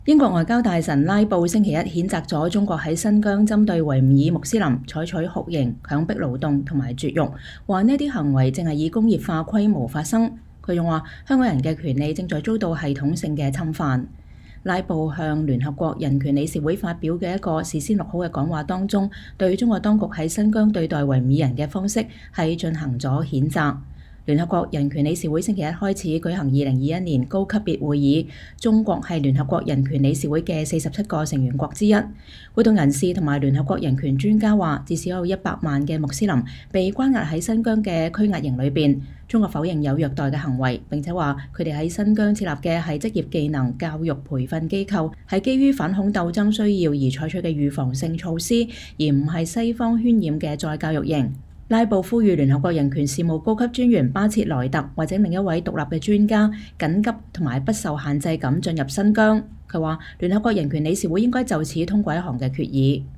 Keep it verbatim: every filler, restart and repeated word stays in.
英國外交大臣拉布星期一譴責咗中國喺新疆針對維吾爾穆斯林採取酷刑、強迫勞動同埋絕育，話呢啲行為正係以工業化規模發生。佢仲話香港人嘅權利正在遭到系統性嘅侵犯。拉布向聯合國人權理事會發表嘅一個事先錄好嘅講話當中，對中國當局喺新疆對待維吾爾人嘅方式係進行咗譴責。聯合國人權理事會星期一開始舉行二零二一年高級別會議，中國係聯合國人權理事會嘅四十七個成員國之一。活動人士同埋聯合國人權專家話，至少有一百萬嘅穆斯林被關押喺新疆嘅拘押營裏邊。中國否認有虐待嘅行為，並且話佢哋喺新疆設立嘅係職業技能教育培訓機構，係基於反恐鬥爭需要而採取嘅預防性措施，而唔係西方渲染嘅再教育營。拉布呼籲聯合國人權事務高級專員巴切萊特或者另一位獨立嘅專家緊急同埋不受限制咁進入新疆。佢話聯合國人權理事會應該就此通過一項嘅決議。